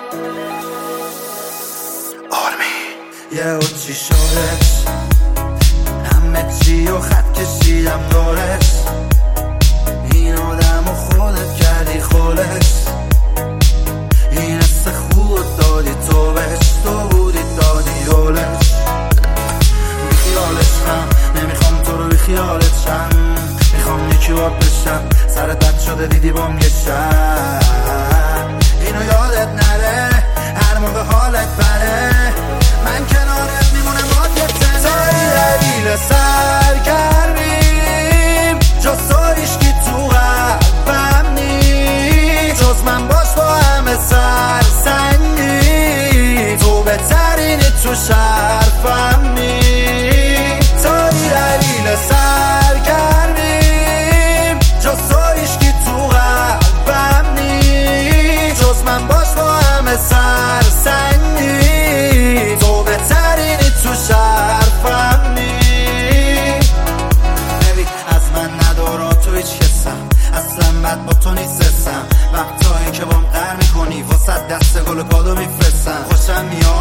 یه چی شدش همه چی و خط کشیدم دورش این آدم و خودت کردی خولش این حس خود دادی تو بهش تو بودی دادی یولش بیخیالش هم نمیخوام تو رو بیخیالت شم میخوام یکی باب بشم سرت بد شده دیدی بام یه شب اینو یادت نره هر موقع حالت بره من کنارت میمونم آدیت تایی دلیل سرگرمیم جز تو ایشکی تو قلبم نی جز من باش با همه سرسنگی تو بهترینی تو شرفم نی تایی دلیل سرگرمیم جز تو ایشکی تو قلبم نی جز من باش با همه سرسنگی تو بهترینی تو شرفم نی نبی از من ندارا تو هیچ کسم اصلا بد با تو نیستم وقتایی که بام قهر میکنی واسه دست گل و کادو میفرستم خوشم میاد